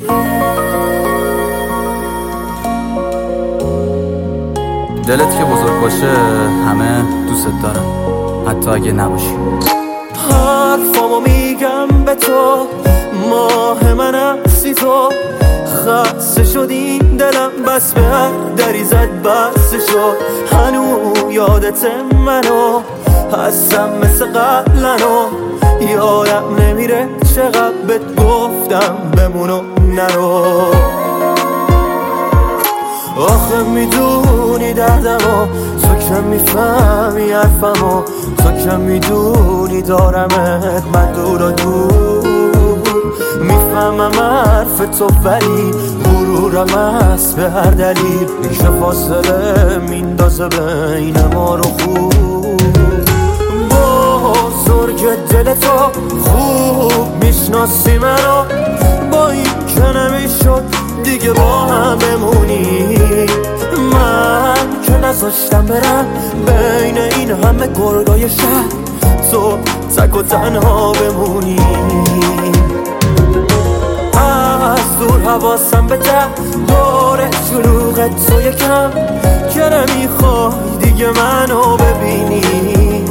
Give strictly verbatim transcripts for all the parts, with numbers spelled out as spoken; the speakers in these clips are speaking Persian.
دلت که بزرگ باشه همه دوست دارن، حتی اگه نباشی. حرفامو میگم به تو، ماه من هستی تو. خسته شدی دلم بس به هر دری زد بس شد. هنو یادت منو هستم مثل قبلنو، یادم نمیره چقدر بهت گفتم بمونو نرو. آخه میدونی دردمو، تو که میفهمی حرفمو، تو که میدونی دارمت من دور و دور. میفهمم حرف تو ولی غرورم هست به هر دلیل که فاصله میندازه بین ما رو خوب. بزرگ دل تو خوب میشناسی منو، با این که نمیشد دیگه با هم بمونی. من که نذاشتم برم بین این همه گرگای شهر، تو تک و تنها بمونی. از دور حواسم به ده دور شلوغ تو یکم که نمیخوای دیگه منو ببینی.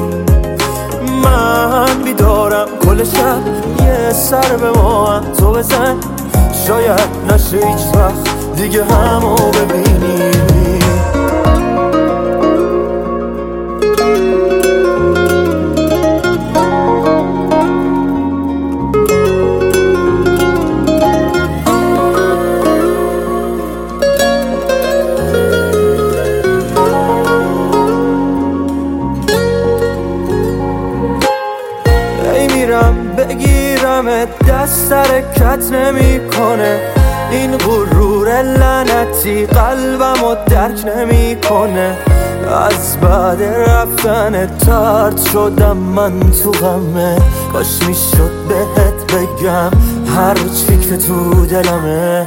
من بیدارم کل شب یه سر به ما هم تو بزن، شاید نشه هیچ وقت دیگه همو ببینی. بگیرم دست حرکت نمی کنه، این غرور لعنتی قلبمو درک نمی کنه. از بعد رفتن ترد شدم من تو غمه، کاش میشد بهت بگم هر چی که تو دلمه.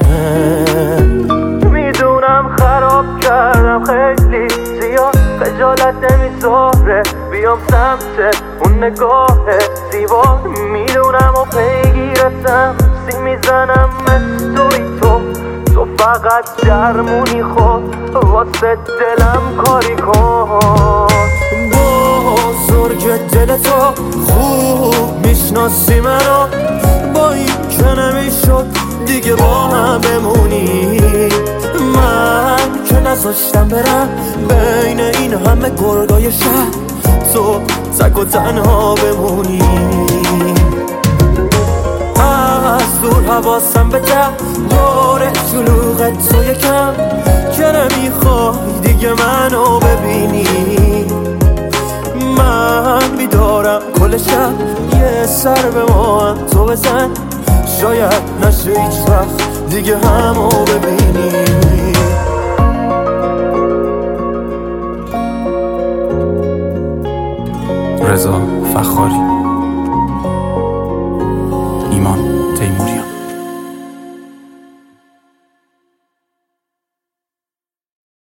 میدونم خراب کردم خیلی زیاد، خجالت نمیذاره بیام سمت اون نگاه زیبا. میدونم و پیگیرتم سی میزنم مثل تو، تو فقط درمونی خود واسه دلم کاری کن. بزرگ دل تو خوب میشناسی منو، با این که نمیشد دیگه با هم بمونی. من که نذاشتم برم بین این همه گرگای شهر، تو تک و تنها بمونی. از دور حواسم به ده دور شلوغ تو یکم که نمیخوای دیگه منو ببینی. من بیدارم کل شب یه سر به ما هم تو بزن، شاید نشه هیچ وقت دیگه همو ببینی.